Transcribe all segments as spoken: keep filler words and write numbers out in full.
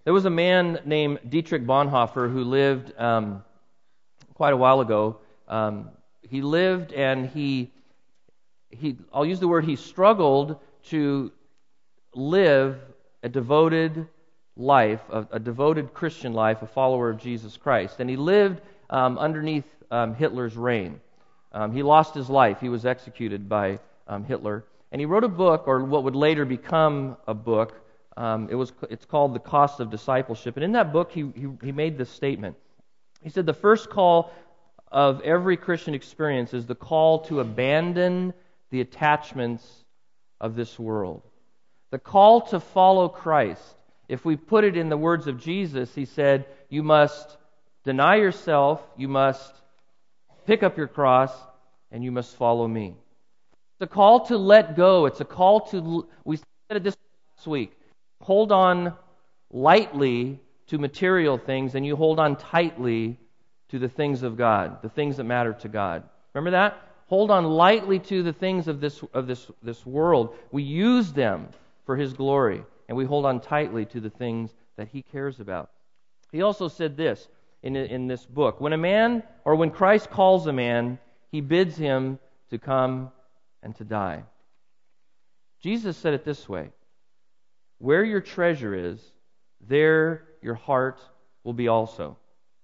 There was a man named Dietrich Bonhoeffer who lived um, quite a while ago. Um, he lived and he, he, I'll use the word, he struggled to live a devoted life, a, a devoted Christian life, a follower of Jesus Christ. And he lived um, underneath um, Hitler's reign. Um, he lost his life. He was executed by um, Hitler. And he wrote a book, or what would later become a book. Um, it was it's called The Cost of Discipleship. And in that book, he, he he made this statement. He said, the first call of every Christian experience is the call to abandon the attachments of this world. The call to follow Christ. If we put it in the words of Jesus, he said, you must deny yourself, you must pick up your cross, and you must follow me. It's a call to let go. It's a call to, we said it this last week, hold on lightly to material things, and you hold on tightly to the things of God, the things that matter to God. Remember that? Hold on lightly to the things of this of this this world. We use them for His glory, and we hold on tightly to the things that He cares about. He also said this in in this book: when a man, or when Christ calls a man, He bids him to come and to die. Jesus said it this way: where your treasure is, there your heart will be also.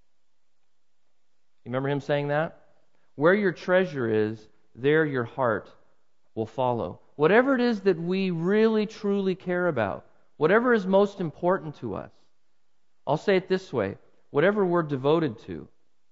You remember Him saying that? Where your treasure is, there your heart will follow. Whatever it is that we really, truly care about, whatever is most important to us, I'll say it this way: whatever we're devoted to,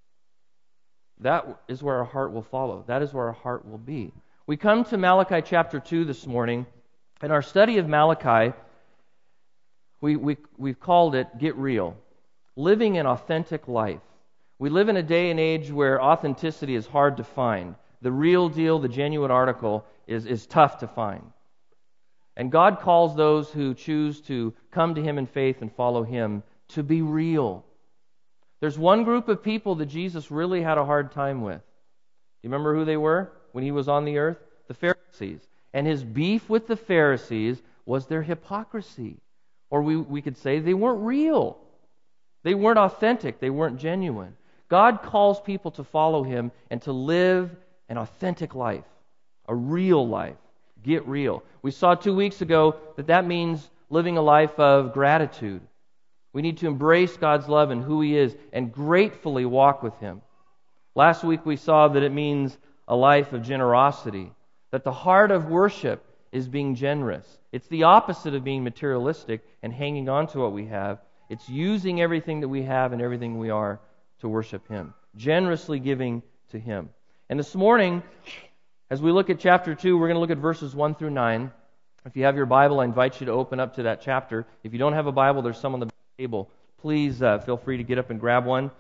that is where our heart will follow. That is where our heart will be. We come to Malachi chapter two this morning. In our study of Malachi, we, we, we've called it Get Real, living an authentic life. We live in a day and age where authenticity is hard to find. The real deal, the genuine article, is, is tough to find. And God calls those who choose to come to Him in faith and follow Him to be real. There's one group of people that Jesus really had a hard time with. You remember who they were when He was on the earth? The Pharisees. And His beef with the Pharisees was their hypocrisy. Or we, we could say they weren't real. They weren't authentic. They weren't genuine. God calls people to follow Him and to live an authentic life, a real life. Get real. We saw two weeks ago that that means living a life of gratitude. We need to embrace God's love and who He is and gratefully walk with Him. Last week we saw that it means a life of generosity, that the heart of worship is being generous. It's the opposite of being materialistic and hanging on to what we have. It's using everything that we have and everything we are to worship Him, generously giving to Him. And this morning, as we look at chapter two, we're going to look at verses one through nine. If you have your Bible, I invite you to open up to that chapter. If you don't have a Bible, there's some on the table. Please uh, feel free to get up and grab one.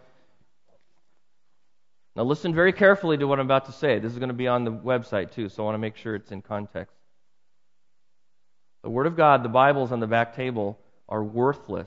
Now listen very carefully to what I'm about to say. This is going to be on the website too, so I want to make sure it's in context. The Word of God, the Bibles on the back table, are worthless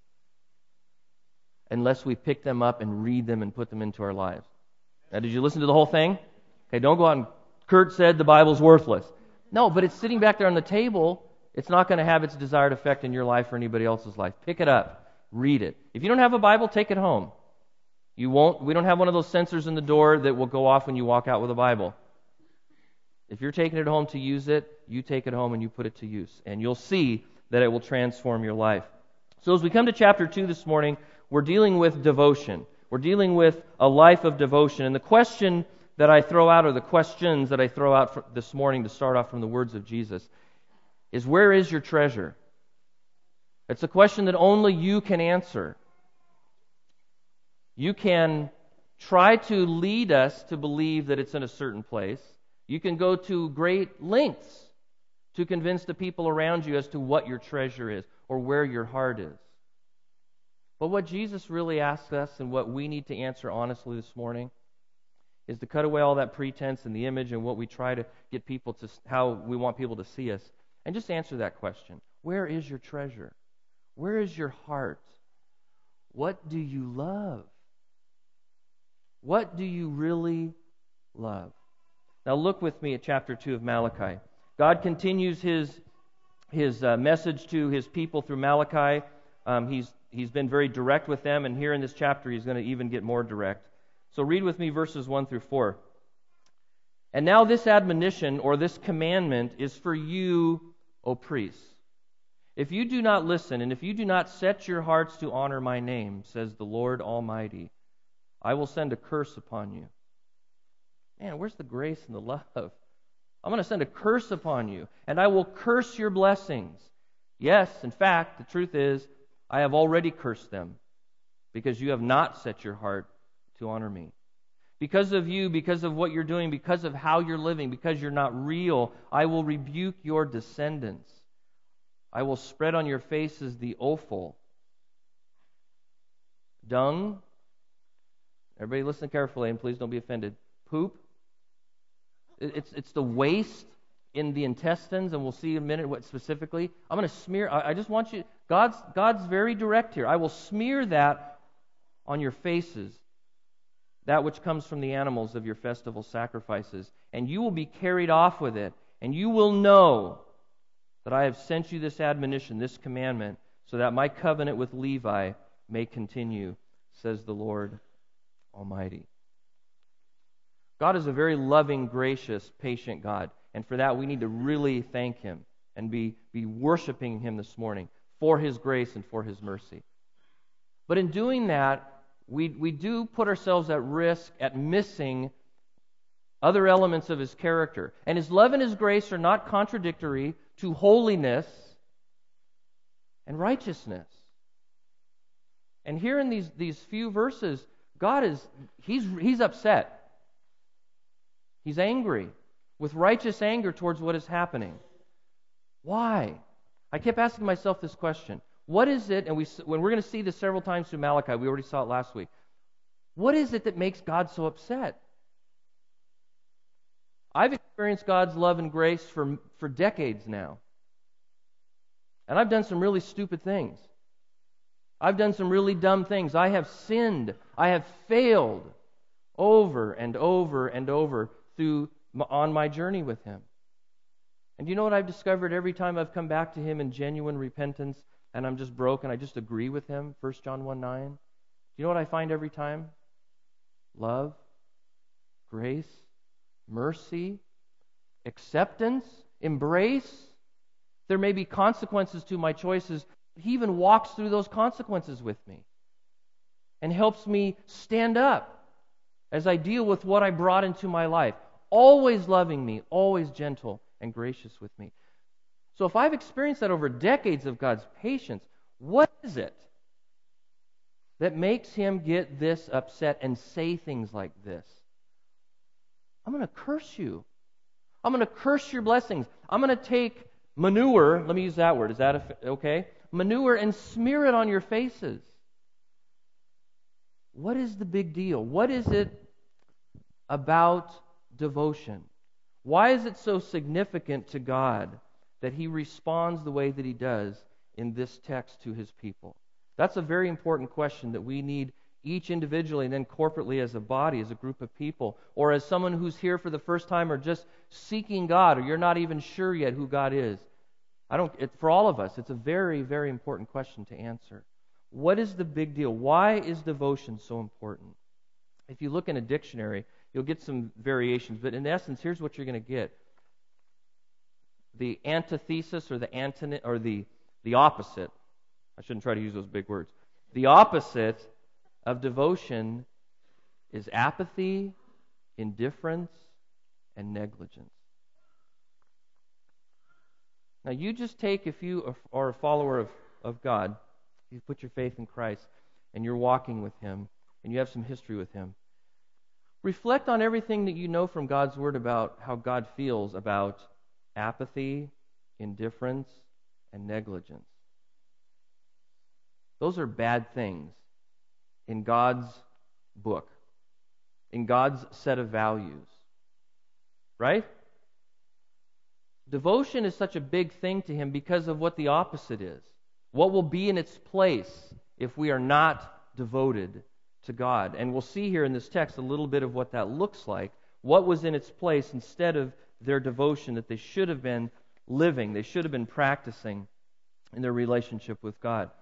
unless we pick them up and read them and put them into our lives. Now, did you listen to the whole thing? Okay, don't go out and, Kurt said the Bible's worthless. No, but it's sitting back there on the table. It's not going to have its desired effect in your life or anybody else's life. Pick it up. Read it. If you don't have a Bible, take it home. You won't. We don't have one of those sensors in the door that will go off when you walk out with a Bible. If you're taking it home to use it, you take it home and you put it to use. And you'll see that it will transform your life. So as we come to chapter two this morning, we're dealing with devotion. We're dealing with a life of devotion. And the question that I throw out, or the questions that I throw out for this morning to start off from the words of Jesus, is where is your treasure? It's a question that only you can answer. You can try to lead us to believe that it's in a certain place. You can go to great lengths to convince the people around you as to what your treasure is or where your heart is. But what Jesus really asks us, and what we need to answer honestly this morning, is to cut away all that pretense and the image and what we try to get people to, how we want people to see us, and just answer that question. Where is your treasure? Where is your heart? What do you love? What do you really love? Now look with me at chapter two of Malachi. God continues His, his uh, message to His people through Malachi. Um, he's he's been very direct with them, and here in this chapter he's going to even get more direct. So read with me verses one through four. And now this admonition or this commandment is for you, O priests. If you do not listen, and if you do not set your hearts to honor my name, says the Lord Almighty, I will send a curse upon you. Man, where's the grace and the love? I'm going to send a curse upon you, and I will curse your blessings. Yes, in fact, the truth is, I have already cursed them, because you have not set your heart to honor me. Because of you, because of what you're doing, because of how you're living, because you're not real, I will rebuke your descendants. I will spread on your faces the offal. Dung. Everybody listen carefully, and please don't be offended. Poop. It's, it's the waste in the intestines, and we'll see in a minute what specifically. I'm going to smear, I, I just want you, God's, God's very direct here. I will smear that on your faces, that which comes from the animals of your festival sacrifices, and you will be carried off with it, and you will know that I have sent you this admonition, this commandment, so that my covenant with Levi may continue, says the Lord Almighty. God is a very loving, gracious, patient God, and for that we need to really thank Him and be, be worshiping Him this morning for His grace and for His mercy. But in doing that, we, we do put ourselves at risk at missing other elements of His character. And His love and His grace are not contradictory to holiness and righteousness. And here in these, these few verses, God is, He's, He's upset. He's angry, with righteous anger towards what is happening. Why? I kept asking myself this question. What is it, and we, when we're going to see this several times through Malachi, we already saw it last week. What is it that makes God so upset? I've experienced God's love and grace for, for decades now. And I've done some really stupid things. I've done some really dumb things. I have sinned. I have failed over and over and over through on my journey with Him. And you know what I've discovered every time I've come back to Him in genuine repentance and I'm just broken, I just agree with Him, First John one nine. You know what I find every time? Love, grace, mercy, acceptance, embrace. There may be consequences to my choices. He even walks through those consequences with me and helps me stand up as I deal with what I brought into my life. Always loving me, always gentle and gracious with me. So if I've experienced that over decades of God's patience, what is it that makes Him get this upset and say things like this? I'm going to curse you. I'm going to curse your blessings. I'm going to take manure, let me use that word, is that okay? Manure and smear it on your faces. What is the big deal? What is it about devotion? Why is it so significant to God that He responds the way that He does in this text to His people? That's a very important question that we need each individually and then corporately as a body, as a group of people, or as someone who's here for the first time or just seeking God, or you're not even sure yet who God is. I don't. It, for all of us, it's a very, very important question to answer. What is the big deal? Why is devotion so important? If you look in a dictionary, you'll get some variations, but in essence, here's what you're going to get. The antithesis or the antony or the, the opposite, I shouldn't try to use those big words. The opposite of devotion is apathy, indifference, and negligence. Now you just take, if you are a follower of, of God, you put your faith in Christ, and you're walking with Him, and you have some history with Him. Reflect on everything that you know from God's Word about how God feels about apathy, indifference, and negligence. Those are bad things in God's book, in God's set of values. Right? Devotion is such a big thing to Him because of what the opposite is. What will be in its place if we are not devoted to God? And we'll see here in this text a little bit of what that looks like. What was in its place instead of their devotion that they should have been living, they should have been practicing in their relationship with God.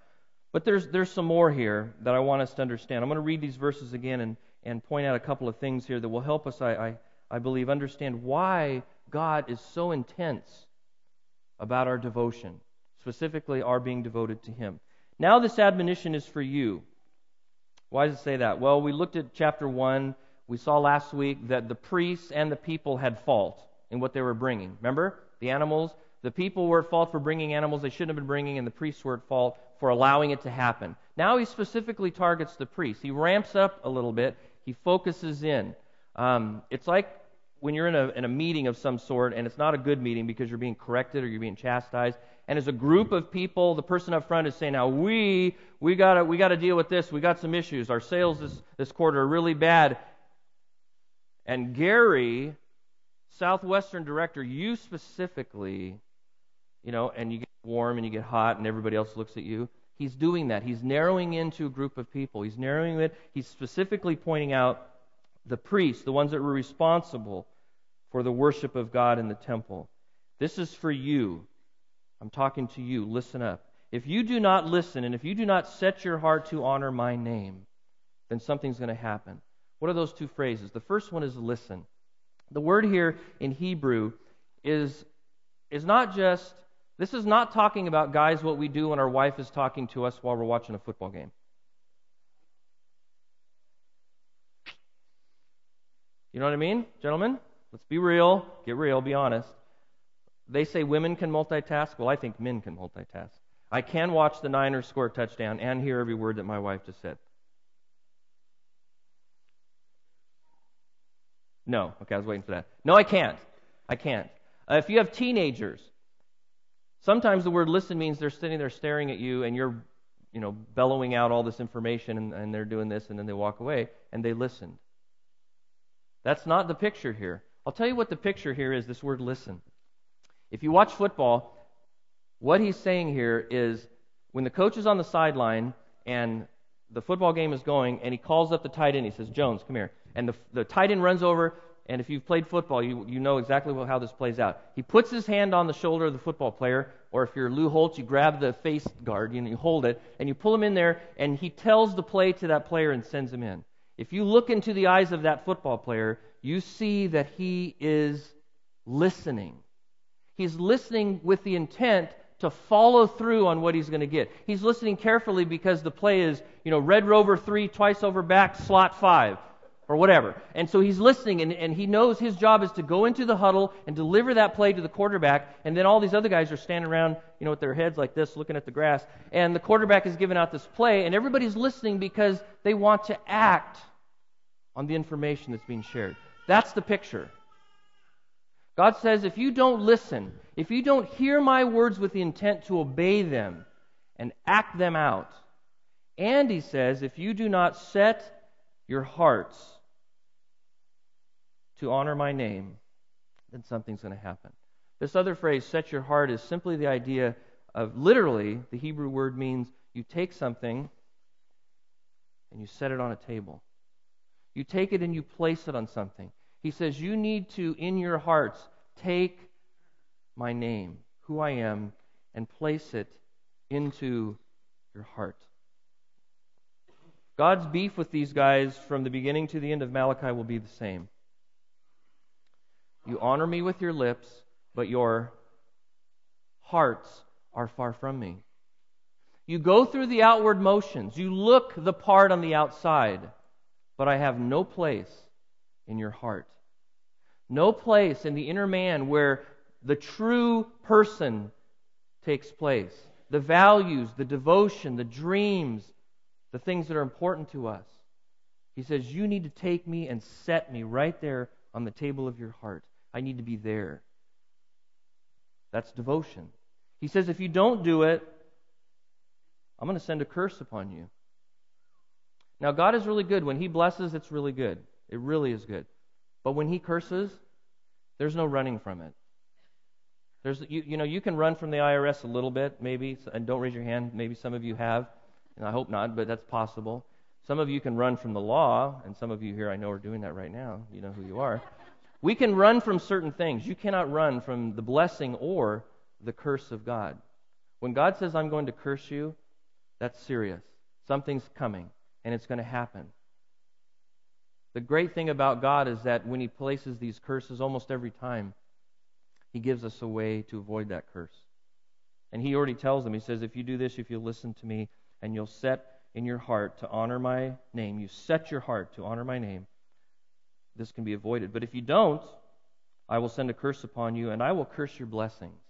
But there's there's some more here that I want us to understand. I'm going to read these verses again and, and point out a couple of things here that will help us, I, I, I believe, understand why God is so intense about our devotion, specifically our being devoted to Him. Now this admonition is for you. Why does it say that? Well, we looked at chapter one. We saw last week that the priests and the people had fault in what they were bringing. Remember? The animals. The people were at fault for bringing animals they shouldn't have been bringing, and the priests were at fault for allowing it to happen. Now he specifically targets the priests. He ramps up a little bit. He focuses in. Um, it's like when you're in a, in a meeting of some sort, and it's not a good meeting because you're being corrected or you're being chastised. And as a group of people, the person up front is saying, "Now we we gotta we gotta deal with this. We got some issues. Our sales this this quarter are really bad." And Gary, Southwestern director, you specifically, you know, and you get warm and you get hot and everybody else looks at you. He's doing that. He's narrowing into a group of people. He's narrowing it. He's specifically pointing out the priests, the ones that were responsible for the worship of God in the temple. This is for you. I'm talking to you. Listen up. If you do not listen and if you do not set your heart to honor my name, then something's going to happen. What are those two phrases? The first one is listen. The word here in Hebrew is, is not just, this is not talking about, guys, what we do when our wife is talking to us while we're watching a football game. You know what I mean, gentlemen? Let's be real. Get real. Be honest. They say women can multitask. Well, I think men can multitask. I can watch the Niners score a touchdown and hear every word that my wife just said. No. Okay, I was waiting for that. No, I can't. I can't. Uh, if you have teenagers, sometimes the word listen means they're sitting there staring at you and you're, you know, bellowing out all this information and, and they're doing this and then they walk away and they listened. That's not the picture here. I'll tell you what the picture here is, this word listen. If you watch football, what he's saying here is when the coach is on the sideline and the football game is going and he calls up the tight end, he says, "Jones, come here." And the, the tight end runs over, and if you've played football, you, you know exactly how this plays out. He puts his hand on the shoulder of the football player, or if you're Lou Holtz, you grab the face guard, you know, you hold it, and you pull him in there, and he tells the play to that player and sends him in. If you look into the eyes of that football player, you see that he is listening. He's listening with the intent to follow through on what he's going to get. He's listening carefully because the play is, you know, red rover three, twice over back, slot five, or whatever. And so he's listening, and, and he knows his job is to go into the huddle and deliver that play to the quarterback, and then all these other guys are standing around, you know, with their heads like this, looking at the grass, and the quarterback is giving out this play, and everybody's listening because they want to act on the information that's being shared. That's the picture. God says, if you don't listen, if you don't hear my words with the intent to obey them and act them out, and he says, if you do not set your hearts to honor my name, then something's going to happen. This other phrase, set your heart, is simply the idea of, literally, the Hebrew word means you take something and you set it on a table. You take it and you place it on something. He says you need to, in your hearts, take my name, who I am, and place it into your heart. God's beef with these guys from the beginning to the end of Malachi will be the same. You honor me with your lips, but your hearts are far from me. You go through the outward motions. You look the part on the outside, but I have no place in your heart. No place in the inner man where the true person takes place. The values, the devotion, the dreams, the things that are important to us. He says, you need to take me and set me right there on the table of your heart. I need to be there. That's devotion. He says, if you don't do it, I'm going to send a curse upon you. Now, God is really good. When He blesses, it's really good. It really is good. But when He curses, there's no running from it. There's, you, you know, you can run from the I R S a little bit, maybe, and don't raise your hand. Maybe some of you have, and I hope not, but that's possible. Some of you can run from the law, and some of you here I know are doing that right now. You know who you are. We can run from certain things. You cannot run from the blessing or the curse of God. When God says, I'm going to curse you, That's serious. Something's coming, and it's going to happen. The great thing about God is that when He places these curses, almost every time, He gives us a way to avoid that curse. And He already tells them, He says, if you do this, if you'll listen to me, and you'll set in your heart to honor my name, you set your heart to honor my name, this can be avoided. But if you don't, I will send a curse upon you, and I will curse your blessings.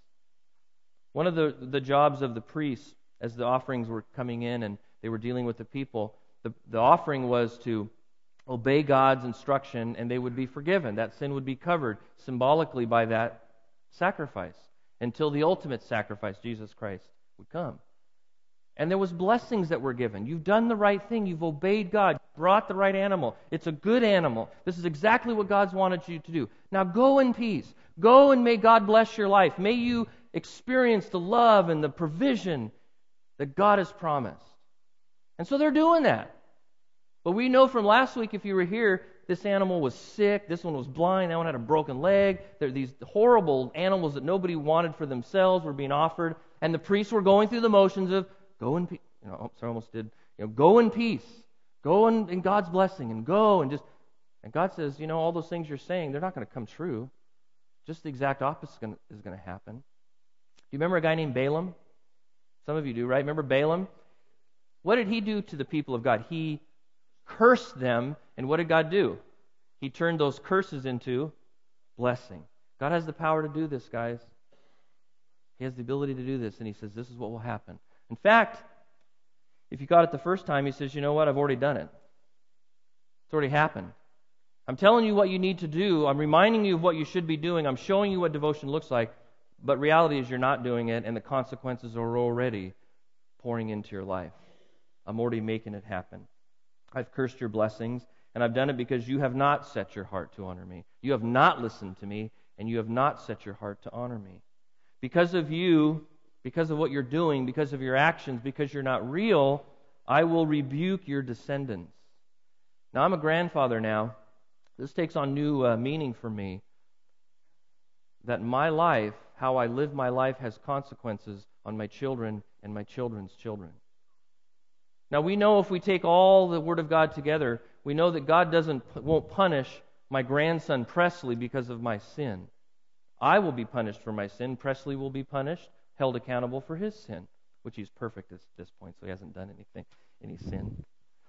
One of the, the jobs of the priests, as the offerings were coming in and they were dealing with the people, the, the offering was to obey God's instruction, and they would be forgiven. That sin would be covered symbolically by that sacrifice until the ultimate sacrifice, Jesus Christ, would come. And there was blessings that were given. You've done the right thing. You've obeyed God. You brought the right animal. It's a good animal. This is exactly what God's wanted you to do. Now go in peace. Go and may God bless your life. May you experience the love and the provision that God has promised. And so they're doing that. But we know from last week, if you were here, this animal was sick, this one was blind, that one had a broken leg. There, these horrible animals that nobody wanted for themselves were being offered, and the priests were going through the motions of, go in peace. You know, I almost did, you know, go in peace. Go in, in God's blessing, and go, and just, and God says, you know, all those things you're saying, they're not going to come true. Just the exact opposite is going to, is going to happen. Do you remember a guy named Balaam? Some of you do, right? Remember Balaam? What did he do to the people of God? He cursed them, and what did God do? He turned those curses into blessing. God has the power to do this, guys. He has the ability to do this, and He says this is what will happen. In fact, if you got it the first time, He says, you know what, I've already done it. It's already happened. I'm telling you what you need to do. I'm reminding you of what you should be doing. I'm showing you what devotion looks like. But reality is you're not doing it, and the consequences are already pouring into your life. I'm already making it happen. I've cursed your blessings, and I've done it because you have not set your heart to honor me. You have not listened to me, and you have not set your heart to honor me. Because of you, because of what you're doing, because of your actions, because you're not real, I will rebuke your descendants. Now, I'm a grandfather now. This takes on new uh, meaning for me. That my life, how I live my life, has consequences on my children and my children's children. Now, we know if we take all the Word of God together, we know that God doesn't won't punish my grandson Presley because of my sin. I will be punished for my sin. Presley will be punished, held accountable for his sin, which he's perfect at this point, so he hasn't done anything, any sin.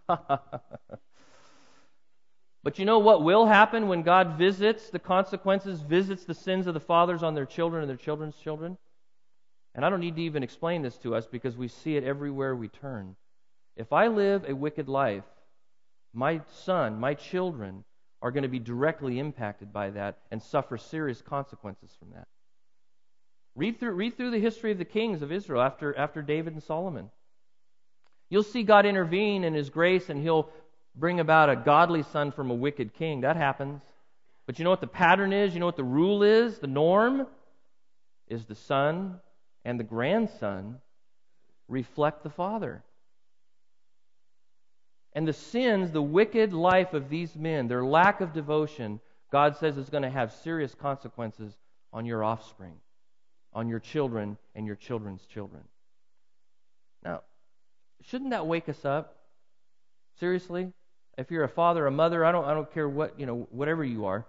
But you know what will happen when God visits the consequences, visits the sins of the fathers on their children and their children's children? And I don't need to even explain this to us because we see it everywhere we turn. If I live a wicked life, my son, my children are going to be directly impacted by that and suffer serious consequences from that. Read through, read through the history of the kings of Israel after, after David and Solomon. You'll see God intervene in His grace, and He'll bring about a godly son from a wicked king. That happens. But you know what the pattern is? You know what the rule is? The norm is the son and the grandson reflect the father. And the sins, the wicked life of these men, their lack of devotion, God says is going to have serious consequences on your offspring, on your children and your children's children. Now, shouldn't that wake us up? Seriously? If you're a father, a mother, I don't I don't care what, you know, whatever you are.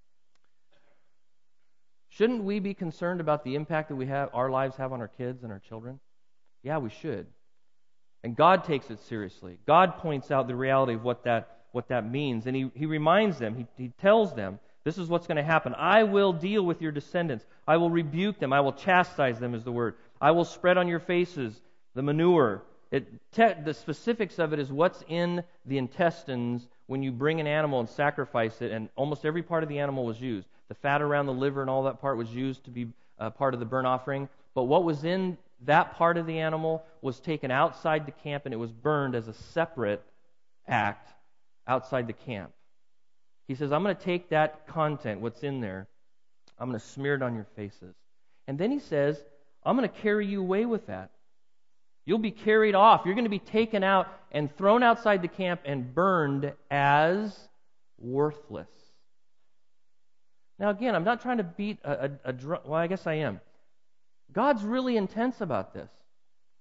Shouldn't we be concerned about the impact that we have our lives have on our kids and our children? Yeah, we should. And God takes it seriously. God points out the reality of what that what that means. And He, he reminds them, he, he tells them, this is what's going to happen. I will deal with your descendants. I will rebuke them. I will chastise them, is the word. I will spread on your faces the manure. It, te- the specifics of it is what's in the intestines when you bring an animal and sacrifice it, and almost every part of the animal was used. The fat around the liver and all that part was used to be uh, part of the burnt offering. But what was in that part of the animal was taken outside the camp, and it was burned as a separate act outside the camp. He says, I'm going to take that content, what's in there, I'm going to smear it on your faces. And then He says, I'm going to carry you away with that. You'll be carried off. You're going to be taken out and thrown outside the camp and burned as worthless. Now again, I'm not trying to beat a, a, a drum. Well, I guess I am. God's really intense about this.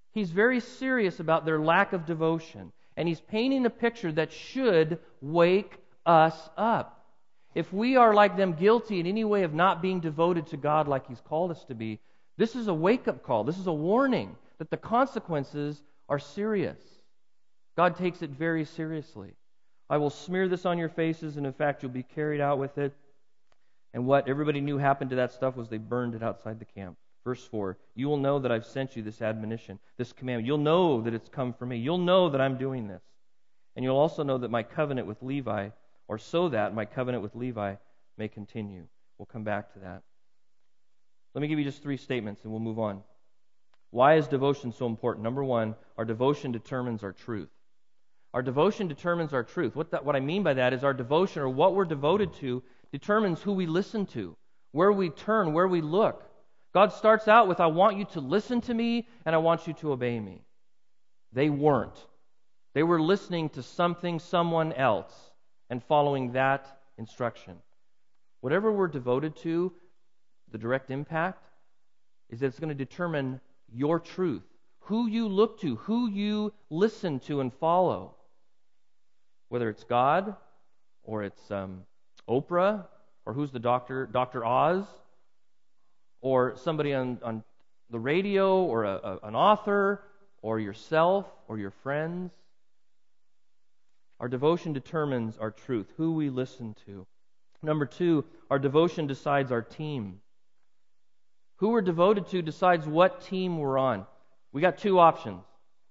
He's very serious about their lack of devotion. And he's painting a picture that should wake us up. If we are like them, guilty in any way of not being devoted to God like He's called us to be, this is a wake-up call. This is a warning that the consequences are serious. God takes it very seriously. I will smear this on your faces, and in fact, you'll be carried out with it. And what everybody knew happened to that stuff was they burned it outside the camp. Verse four, you will know that I've sent you this admonition, this commandment. You'll know that it's come from me. You'll know that I'm doing this. And you'll also know that my covenant with Levi, or so that my covenant with Levi may continue. We'll come back to that. Let me give you just three statements and we'll move on. Why is devotion so important? Number one, our devotion determines our truth. Our devotion determines our truth. What, that, what I mean by that is our devotion, or what we're devoted to, determines who we listen to, where we turn, where we look. God starts out with, I want you to listen to me and I want you to obey me. They weren't. They were listening to something, someone else, and following that instruction. Whatever we're devoted to, the direct impact is that it's going to determine your truth, who you look to, who you listen to and follow. Whether it's God, or it's um, Oprah, or who's the doctor, Doctor Oz, or somebody on, on the radio, or a, a, an author, or yourself, or your friends. Our devotion determines our truth, who we listen to. Number two, our devotion decides our team. Who we're devoted to decides what team we're on. We got two options.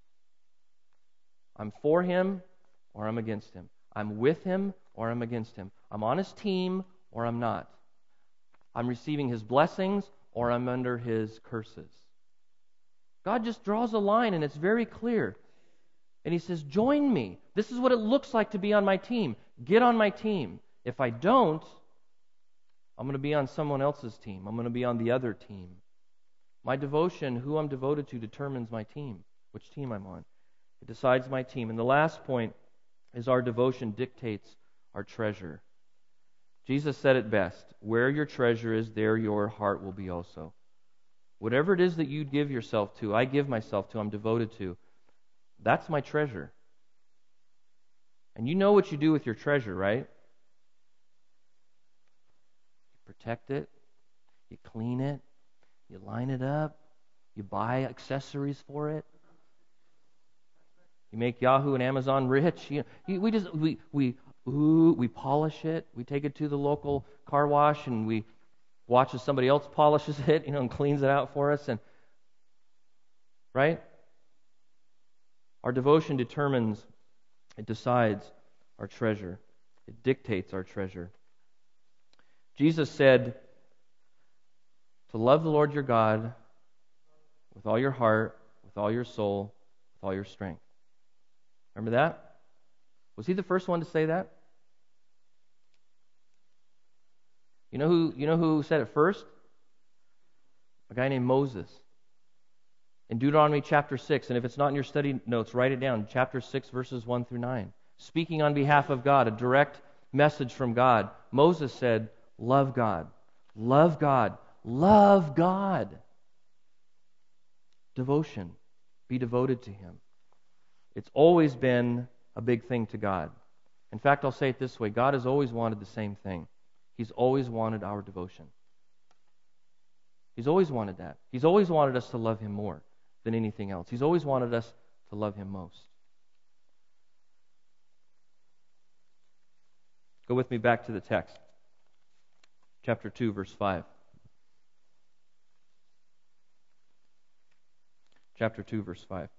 I'm for him or I'm against him. I'm with him or I'm against him. I'm on his team or I'm not. I'm receiving his blessings or I'm under his curses. God just draws a line and it's very clear. And He says, join me. This is what it looks like to be on my team. Get on my team. If I don't, I'm going to be on someone else's team. I'm going to be on the other team. My devotion, who I'm devoted to, determines my team, which team I'm on. It decides my team. And the last point is our devotion dictates our treasure. Jesus said it best, where your treasure is, there your heart will be also. Whatever it is that you give yourself to, I give myself to, I'm devoted to, that's my treasure. And you know what you do with your treasure, right? You protect it, you clean it, you line it up, you buy accessories for it. You make Yahoo and Amazon rich. You know, we just we we ooh, we polish it. We take it to the local car wash and we watch as somebody else polishes it, you know, and cleans it out for us. And right? Our devotion determines, it decides our treasure. It dictates our treasure. Jesus said to love the Lord your God with all your heart, with all your soul, with all your strength. Remember that? Was He the first one to say that? You know who, you know who said it first? A guy named Moses. In Deuteronomy chapter six, and if it's not in your study notes, write it down. Chapter six, verses one through nine. Speaking on behalf of God, a direct message from God. Moses said, love God. Love God. Love God. Devotion. Be devoted to Him. It's always been a big thing to God. In fact, I'll say it this way. God has always wanted the same thing. He's always wanted our devotion. He's always wanted that. He's always wanted us to love Him more than anything else. He's always wanted us to love Him most. Go with me back to the text. Chapter two, verse five. Chapter two, verse five.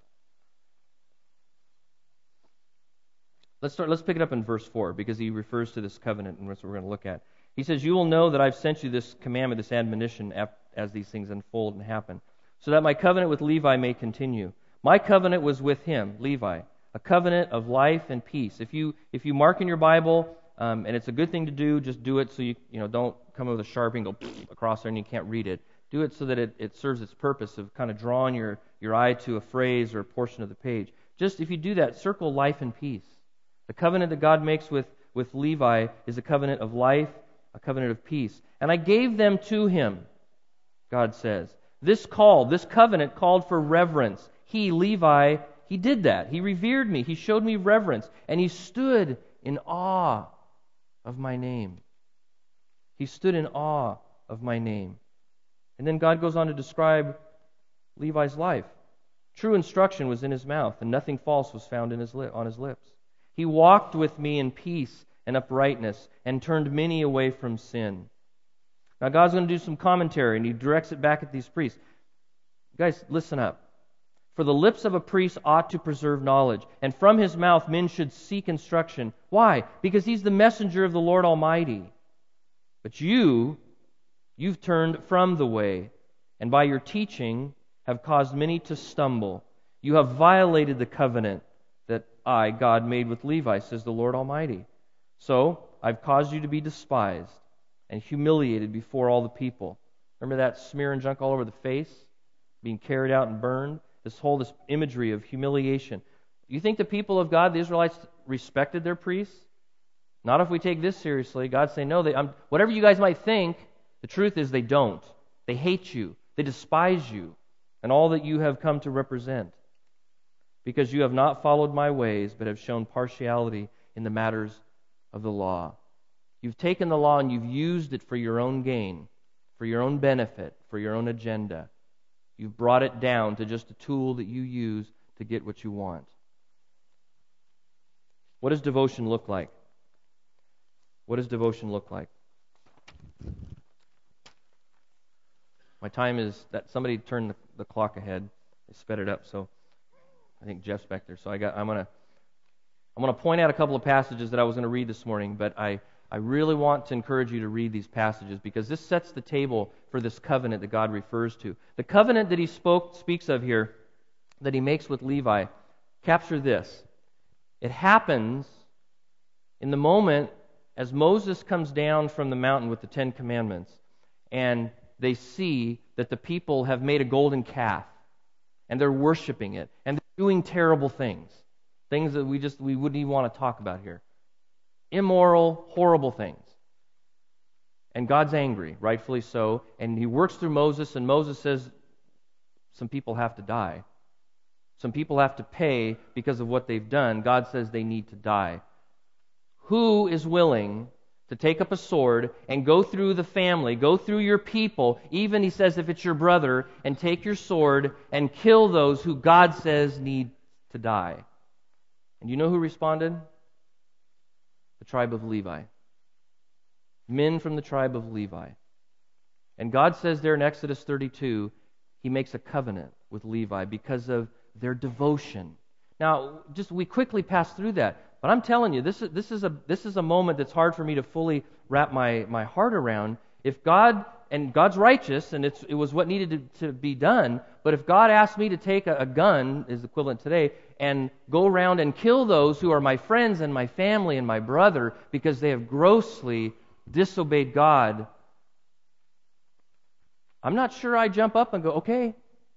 Let's start. Let's pick it up in verse four because he refers to this covenant, and that's what we're going to look at. He says, you will know that I've sent you this commandment, this admonition, as these things unfold and happen, so that my covenant with Levi may continue. My covenant was with him, Levi, a covenant of life and peace. If you if you mark in your Bible, um, and it's a good thing to do, just do it so you you know don't come with a Sharpie and go across there and you can't read it. Do it so that it, it serves its purpose of kind of drawing your, your eye to a phrase or a portion of the page. Just if you do that, circle life and peace. The covenant that God makes with, with Levi is a covenant of life, a covenant of peace. And I gave them to him, God says. This call, this covenant called for reverence. he, Levi, he did that. He revered me. He showed me reverence. And he stood in awe of my name. He stood in awe of my name. And then God goes on to describe Levi's life. True instruction was in his mouth, and nothing false was found in his lip, on his lips. He walked with me in peace and uprightness, and turned many away from sin. Now God's going to do some commentary, and he directs it back at these priests. Guys, listen up. For the lips of a priest ought to preserve knowledge, and from his mouth men should seek instruction. Why? Because he's the messenger of the Lord Almighty. But you, you've turned from the way, and by your teaching have caused many to stumble. You have violated the covenant that I, God, made with Levi, says the Lord Almighty. So I've caused you to be despised and humiliated before all the people. Remember that smear and junk all over the face? Being carried out and burned? This whole this imagery of humiliation. You think the people of God, the Israelites, respected their priests? Not if we take this seriously. God's saying, no, they, I'm, whatever you guys might think, the truth is they don't. They hate you. They despise you and all that you have come to represent, because you have not followed my ways, but have shown partiality in the matters of the law. You've taken the law and you've used it for your own gain, for your own benefit, for your own agenda. You've brought it down to just a tool that you use to get what you want. What does devotion look like? What does devotion look like? My time is that somebody turned the, the clock ahead. They sped it up, so I think Jeff's back there. So I got I'm gonna I'm gonna point out a couple of passages that I was going to read this morning, but I, I really want to encourage you to read these passages because this sets the table for this covenant that God refers to. The covenant that he spoke speaks of here, that he makes with Levi, capture this. It happens in the moment as Moses comes down from the mountain with the Ten Commandments, and they see that the people have made a golden calf, and they're worshiping it, and they're doing terrible things, things that we just we wouldn't even want to talk about here, immoral, horrible things. And God's angry, rightfully so, and he works through Moses, and Moses says, some people have to die. Some people have to pay because of what they've done. God says they need to die. Who is willing to take up a sword and go through the family, go through your people, even, he says, if it's your brother, and take your sword and kill those who God says need to die? And you know who responded? The tribe of Levi. Men from the tribe of Levi. And God says there in Exodus thirty-two, he makes a covenant with Levi because of their devotion. Now, just we quickly pass through that. But I'm telling you, this is this is a this is a moment that's hard for me to fully wrap my, my heart around. If God, and God's righteous, and it's it was what needed to, to be done, but if God asked me to take a, a gun, is equivalent today, and go around and kill those who are my friends and my family and my brother because they have grossly disobeyed God, I'm not sure I jump up and go, okay,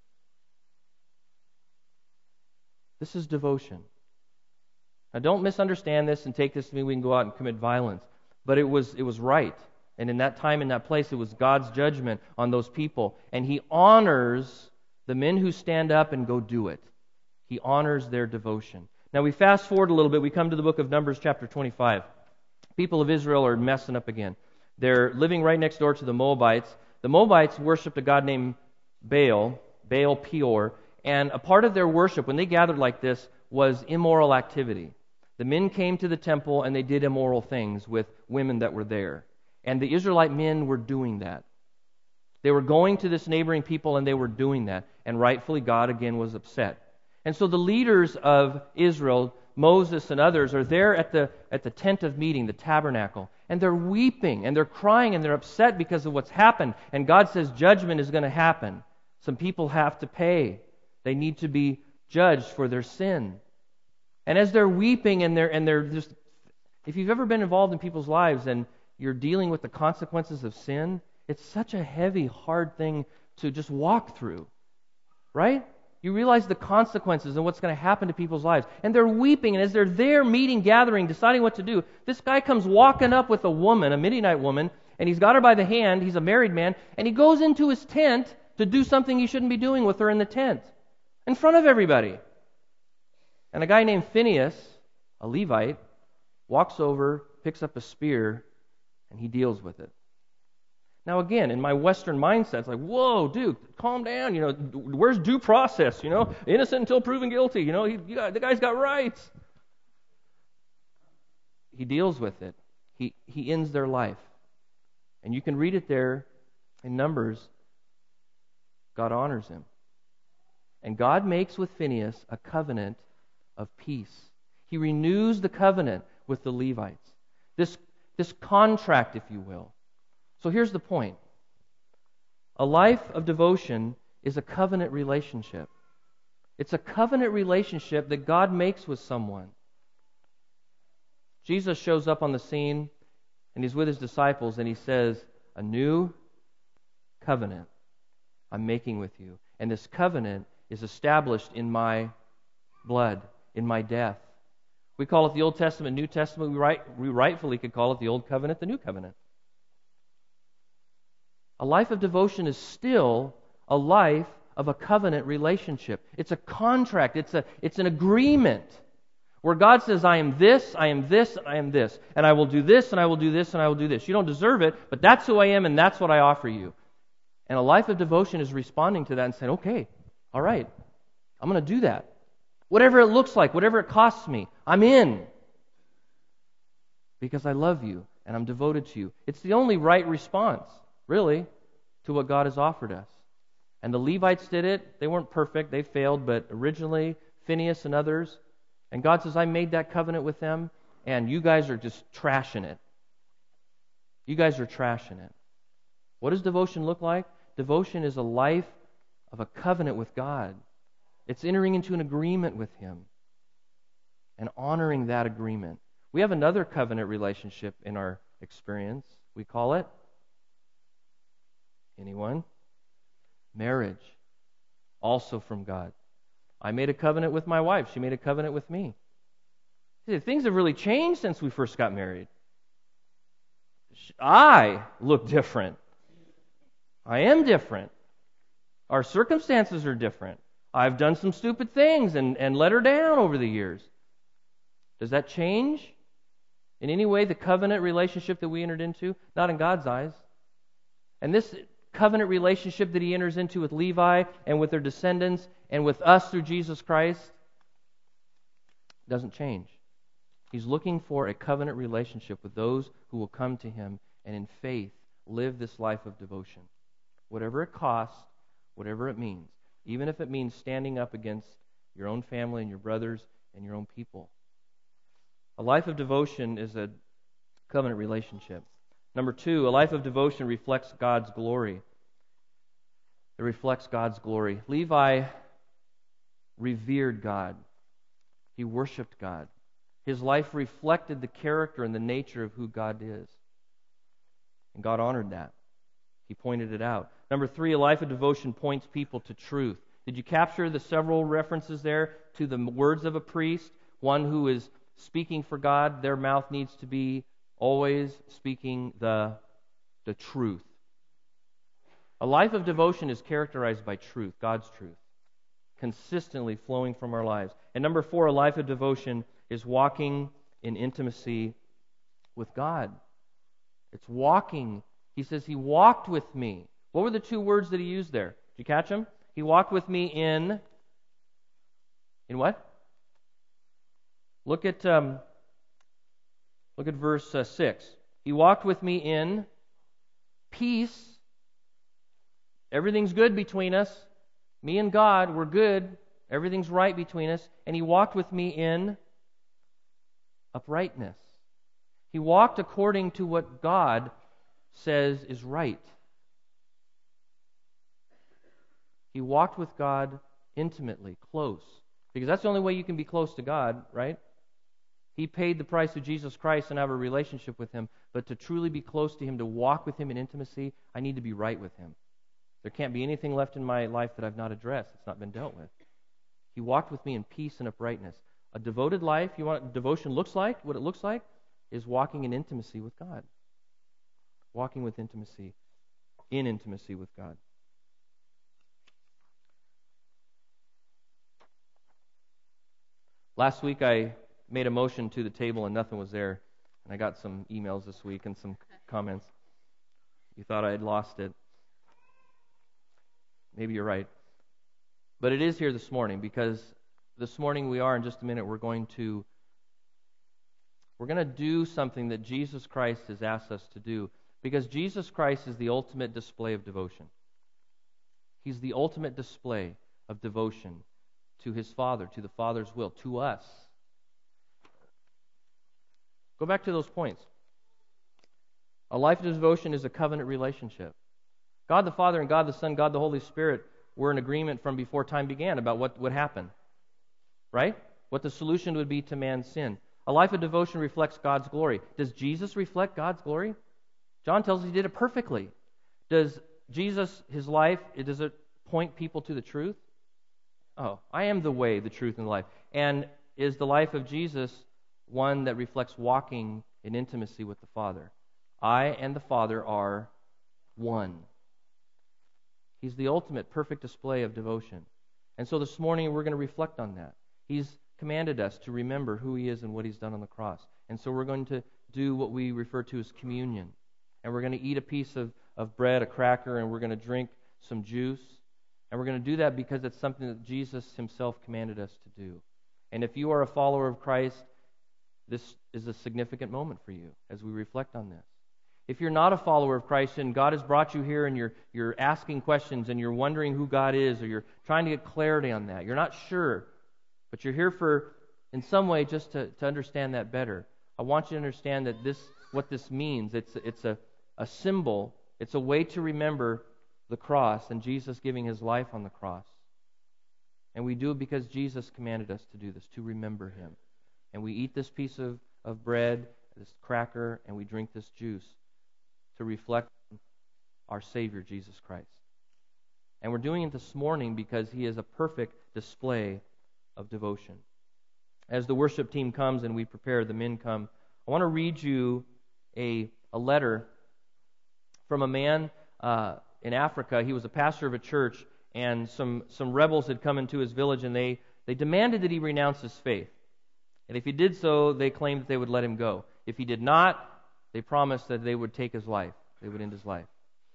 this is devotion. Now, don't misunderstand this and take this to mean we can go out and commit violence. But it was it was right. And in that time, in that place, it was God's judgment on those people. And he honors the men who stand up and go do it. He honors their devotion. Now, we fast forward a little bit. We come to the book of Numbers chapter twenty-five. People of Israel are messing up again. They're living right next door to the Moabites. The Moabites worshipped a god named Baal, Baal Peor. And a part of their worship, when they gathered like this, was immoral activity. The men came to the temple and they did immoral things with women that were there. And the Israelite men were doing that. They were going to this neighboring people and they were doing that. And rightfully God again was upset. And so the leaders of Israel, Moses and others, are there at the at the tent of meeting, the tabernacle. And they're weeping and they're crying and they're upset because of what's happened. And God says judgment is going to happen. Some people have to pay. They need to be judged for their sin. And as they're weeping and they're and they're just, if you've ever been involved in people's lives and you're dealing with the consequences of sin, it's such a heavy, hard thing to just walk through, right? You realize the consequences and what's going to happen to people's lives. And they're weeping, and as they're there meeting, gathering, deciding what to do, this guy comes walking up with a woman, a Midianite woman, and he's got her by the hand, he's a married man, and he goes into his tent to do something he shouldn't be doing with her in the tent. in front of everybody. And a guy named Phineas, a Levite, walks over, picks up a spear, and he deals with it. Now again, in my Western mindset, it's like, whoa, dude, calm down. You know, where's due process? You know, innocent until proven guilty. You know, he, you got, the guy's got rights. He deals with it. He he ends their life. And you can read it there in Numbers. God honors him. And God makes with Phineas a covenant of peace. He renews the covenant with the Levites. This, this contract, if you will. So here's the point. A life of devotion is a covenant relationship. It's a covenant relationship that God makes with someone. Jesus shows up on the scene, and he's with his disciples, and he says, a new covenant I'm making with you. And this covenant is established in my blood, in my death. We call it the Old Testament, New Testament. We, right, we rightfully could call it the Old Covenant, the New Covenant. A life of devotion is still a life of a covenant relationship. It's a contract. It's a it's an agreement where God says, I am this, I am this, I am this. And I will do this, and I will do this, and I will do this. You don't deserve it, but that's who I am, and that's what I offer you. And a life of devotion is responding to that and saying, okay, all right, I'm going to do that. Whatever it looks like, whatever it costs me, I'm in. Because I love you, and I'm devoted to you. It's the only right response, really, to what God has offered us. And the Levites did it. They weren't perfect. They failed. But originally, Phineas and others. And God says, I made that covenant with them, and you guys are just trashing it. You guys are trashing it. What does devotion look like? Devotion is a life of a covenant with God. It's entering into an agreement with Him and honoring that agreement. We have another covenant relationship in our experience. We call it, anyone? Marriage. Also from God. I made a covenant with my wife. She made a covenant with me. See, things have really changed since we first got married. I look different. I am different. Our circumstances are different. I've done some stupid things and, and let her down over the years. Does that change in any way the covenant relationship that we entered into? Not in God's eyes. And this covenant relationship that He enters into with Levi and with their descendants and with us through Jesus Christ doesn't change. He's looking for a covenant relationship with those who will come to Him and in faith live this life of devotion. Whatever it costs, whatever it means. Even if it means standing up against your own family and your brothers and your own people. A life of devotion is a covenant relationship. Number two, a life of devotion reflects God's glory. It reflects God's glory. Levi revered God. He worshiped God. His life reflected the character and the nature of who God is. And God honored that. He pointed it out. Number three, a life of devotion points people to truth. Did you capture the several references there to the words of a priest? One who is speaking for God, their mouth needs to be always speaking the, the truth. A life of devotion is characterized by truth, God's truth, consistently flowing from our lives. And number four, a life of devotion is walking in intimacy with God. It's walking. He says, He walked with me. What were the two words that He used there? Did you catch them? He walked with me in... In what? Look at um, look at verse uh, six. He walked with me in peace. Everything's good between us. Me and God, we're good. Everything's right between us. And He walked with me in uprightness. He walked according to what God says is right. He walked with God intimately, close. Because that's the only way you can be close to God, right? He paid the price of Jesus Christ and have a relationship with Him. But to truly be close to Him, to walk with Him in intimacy, I need to be right with Him. There can't be anything left in my life that I've not addressed, that's not been dealt with. He walked with me in peace and uprightness. A devoted life, you want what devotion looks like? What it looks like is walking in intimacy with God. Walking with intimacy, in intimacy with God. Last week I made a motion to the table and nothing was there. And I got some emails this week and some comments. You thought I had lost it. Maybe you're right. But it is here this morning, because this morning we are, in just a minute, we're going to we're going to do something that Jesus Christ has asked us to do, because Jesus Christ is the ultimate display of devotion. He's the ultimate display of devotion to His Father, to the Father's will, to us. Go back to those points. A life of devotion is a covenant relationship. God the Father and God the Son, God the Holy Spirit were in agreement from before time began about what would happen. Right? What the solution would be to man's sin. A life of devotion reflects God's glory. Does Jesus reflect God's glory? John tells us He did it perfectly. Does Jesus, His life, does it point people to the truth? Oh, I am the way, the truth, and the life. And is the life of Jesus one that reflects walking in intimacy with the Father? I and the Father are one. He's the ultimate perfect display of devotion. And so this morning we're going to reflect on that. He's commanded us to remember who He is and what He's done on the cross. And so we're going to do what we refer to as communion. And we're going to eat a piece of, of bread, a cracker, and we're going to drink some juice. And we're going to do that because it's something that Jesus Himself commanded us to do. And if you are a follower of Christ, this is a significant moment for you as we reflect on this. If you're not a follower of Christ and God has brought you here and you're you're asking questions and you're wondering who God is, or you're trying to get clarity on that, you're not sure, but you're here for, in some way, just to, to understand that better. I want you to understand that this, what this means, it's it's a, a symbol, it's a way to remember the cross and Jesus giving His life on the cross. And we do it because Jesus commanded us to do this, to remember Him. And we eat this piece of, of bread, this cracker, and we drink this juice to reflect our Savior, Jesus Christ. And we're doing it this morning because He is a perfect display of devotion. As the worship team comes and we prepare, the men come, I want to read you a, a letter from a man uh, in Africa. He was a pastor of a church, and some, some rebels had come into his village, and they, they demanded that he renounce his faith. And if he did so, they claimed that they would let him go. If he did not, they promised that they would take his life. They would end his life.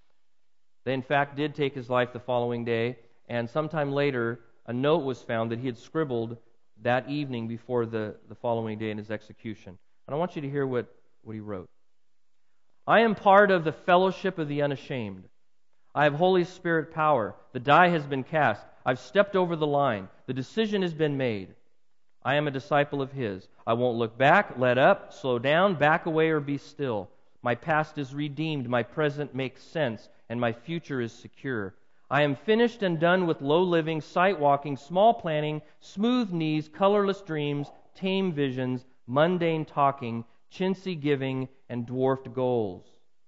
They, in fact, did take his life the following day, and sometime later, a note was found that he had scribbled that evening before the, the following day in his execution. And I want you to hear what, what he wrote. I am part of the fellowship of the unashamed. I have Holy Spirit power. The die has been cast. I've stepped over the line. The decision has been made. I am a disciple of His. I won't look back, let up, slow down, back away, or be still. My past is redeemed, my present makes sense, and my future is secure. I am finished and done with low living, sight walking, small planning, smooth knees, colorless dreams, tame visions, mundane talking, chintzy giving, and dwarfed goals.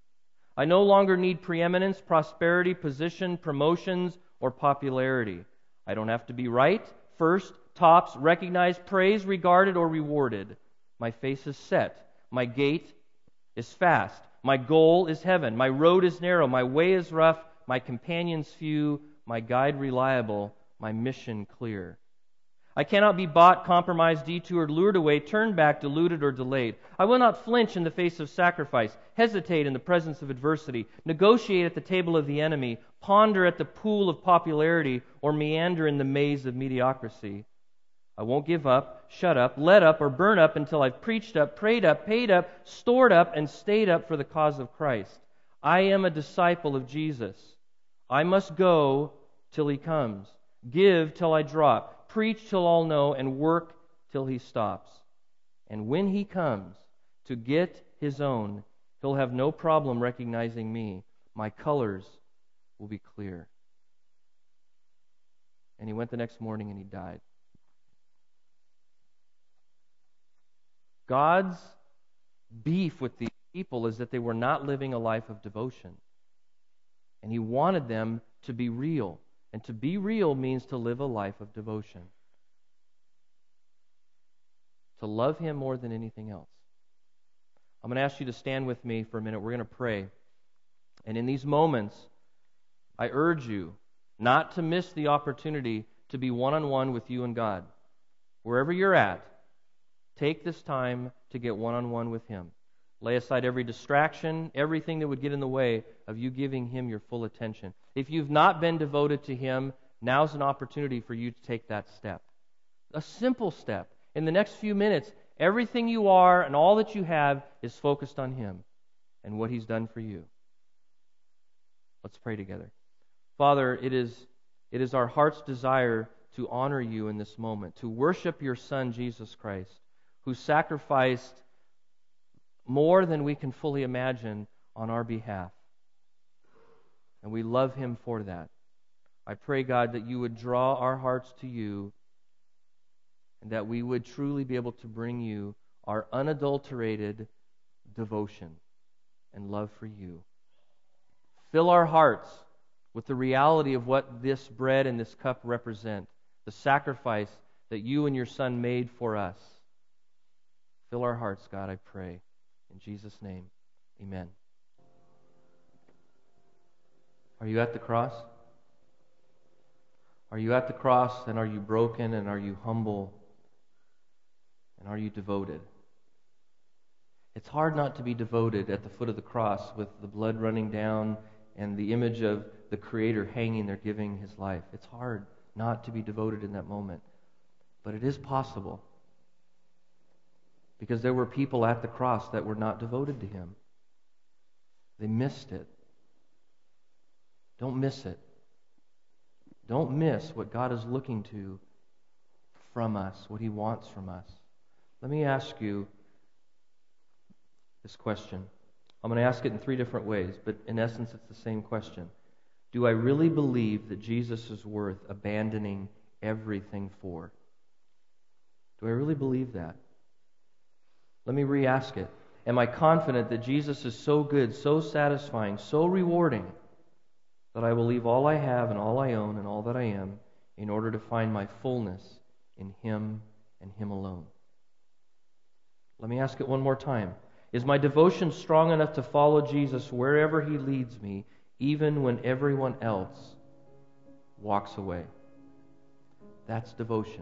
I no longer need preeminence, prosperity, position, promotions, or popularity. I don't have to be right, first, tops, recognized, praised, regarded, or rewarded. My face is set. My gait is fast. My goal is heaven. My road is narrow. My way is rough. My companions few. My guide reliable. My mission clear. I cannot be bought, compromised, detoured, lured away, turned back, deluded, or delayed. I will not flinch in the face of sacrifice, hesitate in the presence of adversity, negotiate at the table of the enemy, ponder at the pool of popularity, or meander in the maze of mediocrity. I won't give up, shut up, let up, or burn up until I've preached up, prayed up, paid up, stored up, and stayed up for the cause of Christ. I am a disciple of Jesus. I must go till He comes, give till I drop, preach till all know, and work till He stops. And when He comes to get His own, He'll have no problem recognizing me. My colors will be clear. And he went the next morning and he died. God's beef with these people is that they were not living a life of devotion. And He wanted them to be real. And to be real means to live a life of devotion. To love Him more than anything else. I'm going to ask you to stand with me for a minute. We're going to pray. And in these moments, I urge you not to miss the opportunity to be one-on-one with you and God. wherever you're at, take this time to get one-on-one with Him. Lay aside every distraction, everything that would get in the way of you giving Him your full attention. If you've not been devoted to Him, now's an opportunity for you to take that step. A simple step. In the next few minutes, everything you are and all that you have is focused on Him and what He's done for you. Let's pray together. Father, it is, it is our heart's desire to honor You in this moment, to worship Your Son, Jesus Christ, who sacrificed more than we can fully imagine on our behalf. And we love Him for that. I pray, God, that You would draw our hearts to You and that we would truly be able to bring You our unadulterated devotion and love for You. Fill our hearts with the reality of what this bread and this cup represent, the sacrifice that You and Your Son made for us. Fill our hearts, God, I pray. In Jesus' name, amen. Are you at the cross? Are you at the cross, and are you broken, and are you humble, and are you devoted? It's hard not to be devoted at the foot of the cross with the blood running down and the image of the Creator hanging there giving His life. It's hard not to be devoted in that moment. But it is possible. Because there were people at the cross that were not devoted to Him. They missed it. Don't miss it. Don't miss what God is looking to from us, what He wants from us. Let me ask you this question. I'm going to ask it in three different ways, but in essence it's the same question. Do I really believe that Jesus is worth abandoning everything for? Do I really believe that? Let me re-ask it. Am I confident that Jesus is so good, so satisfying, so rewarding, that I will leave all I have and all I own and all that I am in order to find my fullness in Him and Him alone? Let me ask it one more time. Is my devotion strong enough to follow Jesus wherever He leads me, even when everyone else walks away? That's devotion.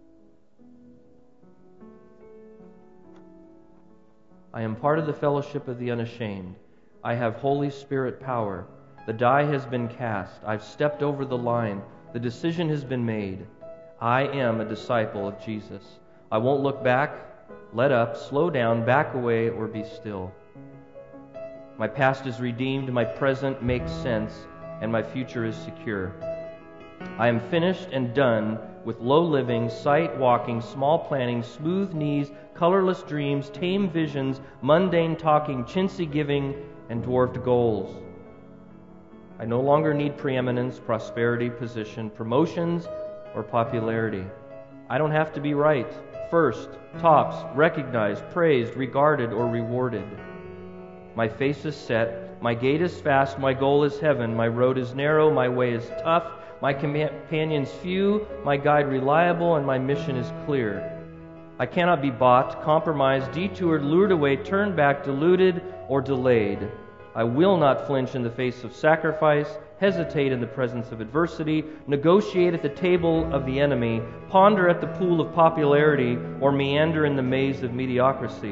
I am part of the fellowship of the unashamed. I have Holy Spirit power. The die has been cast. I've stepped over the line. The decision has been made. I am a disciple of Jesus. I won't look back, let up, slow down, back away, or be still. My past is redeemed, my present makes sense, and my future is secure. I am finished and done with low living, sight walking, small planning, smooth knees, colorless dreams, tame visions, mundane talking, chintzy giving, and dwarfed goals. I no longer need preeminence, prosperity, position, promotions, or popularity. I don't have to be right, first, tops, recognized, praised, regarded, or rewarded. My face is set, my gait is fast, my goal is heaven, my road is narrow, my way is tough, my companions few, my guide reliable, and my mission is clear. I cannot be bought, compromised, detoured, lured away, turned back, deluded, or delayed. I will not flinch in the face of sacrifice, hesitate in the presence of adversity, negotiate at the table of the enemy, ponder at the pool of popularity, or meander in the maze of mediocrity.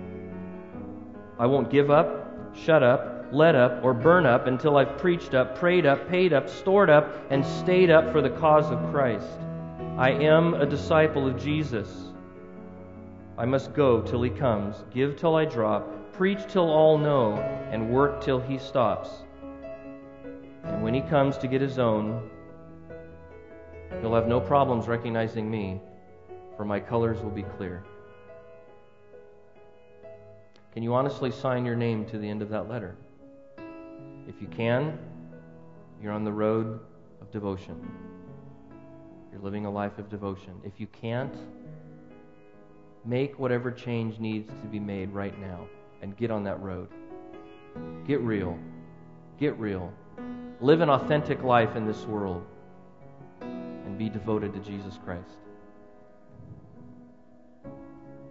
I won't give up, shut up, let up, or burn up until I've preached up, prayed up, paid up, stored up, and stayed up for the cause of Christ. I am a disciple of Jesus. I must go till He comes, give till I drop, preach till all know, and work till He stops. And when He comes to get His own, He'll have no problems recognizing me, for my colors will be clear. Can you honestly sign your name to the end of that letter? If you can, you're on the road of devotion. You're living a life of devotion. If you can't, make whatever change needs to be made right now and get on that road. Get real. Get real. Live an authentic life in this world and be devoted to Jesus Christ.